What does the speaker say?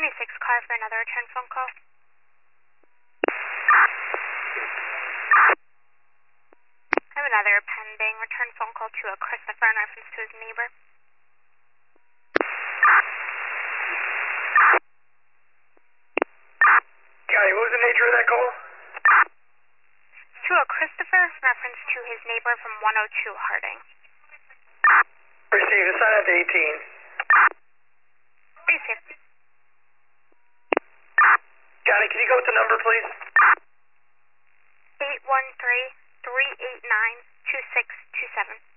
26 car for another return phone call. I have another pending return phone call to a Christopher in reference to his neighbor. Connie, what was the nature of that call? To a Christopher in reference to his neighbor from 102 Harding. Received. Assign that to 18. Received. Connie, can you go with the number, please? 813-389-2627.